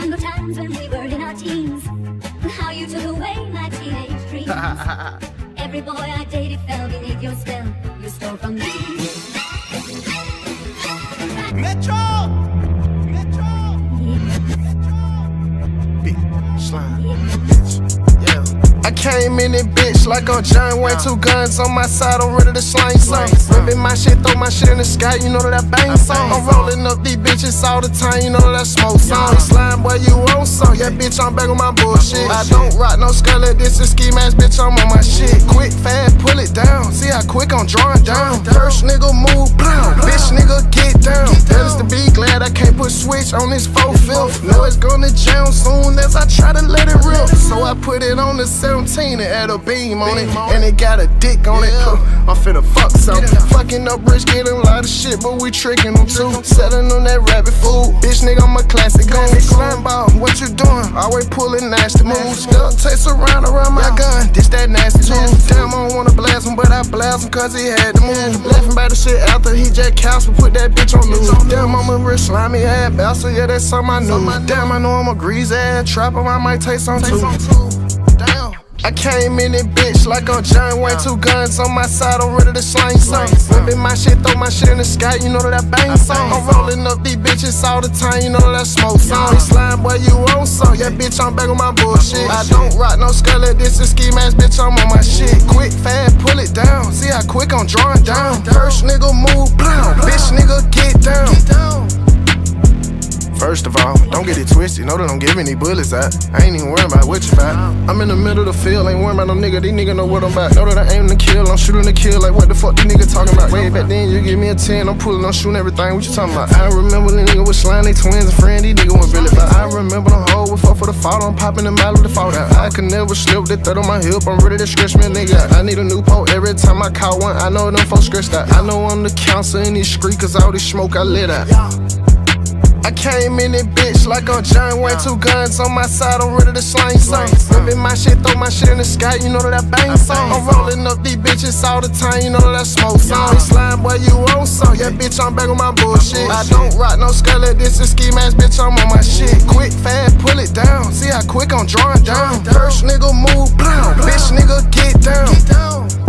Remember times when we were in our teens, and how you took away my teenage dreams. Every boy I dated fell beneath your spell. You stole from me. Metro! Metro! Big slime. Yeah. I came in it, bitch, like on John Wayne. 2 guns on my side, I'm ready to slang some. Ripping my shit, throw my shit in the sky, you know that I bang some. I'm rolling up these bitches all the time, you know that I smoke some. Slime boy, you want some? Yeah, bitch, I'm back on my bullshit. I don't rock no skull like this, a ski mask, bitch, I'm on my shit. Quick, fast, pull it down. See how quick I'm drawing down. First nigga move, blow. Bitch, nigga, get down. Better to be glad I can't put switch on this 4/5. Know it's gonna jam soon as I try to let it rip. So I put it on the 17 and add a beam on it, and it got a dick on it. I'm finna fuck something. Fucking up rich, getting a lot of shit, but we tricking them too. Selling on that rabbit food. Bitch, nigga, I'm a classic gun. Slime ball, what you doing? Always pulling nasty moves. Duck takes around my gun. This that nasty too. Damn, I don't wanna blast him, but I blast him cause he had to move. Laughing about the shit after he just couched, put that bitch on news. Damn, I'm a rich slimy ass bastard, yeah, that's something I knew. Damn, I know I'm a greasy ass trapper, I might take some too. Damn. I came in it, bitch, like on John Wayne. 2 guns on my side, I'm ready to slang some. Ripping my shit, throw my shit in the sky, you know that I bang some. I'm rolling up these bitches all the time, you know that I smoke some. Slime boy, you want some? Yeah, bitch, I'm back on my bullshit. I don't rock no skull like this, a ski mask, bitch, I'm on my shit. Quick, fast, pull it down. See how quick I'm drawing down. First nigga move, blow. Bitch, nigga, get down. First of all, don't get it twisted, know that I'm giving these bullets out. I ain't even worried about what you about. I'm in the middle of the field, ain't worried about no nigga, these niggas know what I'm about. Know that I aim to kill, I'm shooting to kill, like what the fuck these niggas talking about? Way back then, you give me a 10, I'm pulling, I'm shooting everything, what you talking about? I remember the nigga with slime, they twins and friend, these niggas weren't really about. I remember the hoe with fuck for the fall, I'm popping them out of the fall out. I could never slip that third on my hip, I'm ready to stretch me a nigga out. I need a new pole every time I caught one, I know them folks stressed out. I know I'm the counselor in these streets, cause all this smoke I lit out. I came in it, bitch, like on John Wayne. 2 guns on my side, I'm ready to slang some. Ripping my shit, throw my shit in the sky, you know that I bang some. I'm rolling up these bitches all the time, you know that I smoke some. Slime boy, you want some? Yeah, bitch, I'm back on my bullshit. I don't rock no skull like this, a ski mask, bitch, I'm on my shit. Quick, fast, pull it down. See how quick I'm drawing down. First nigga move, blow. Bitch, nigga, get down.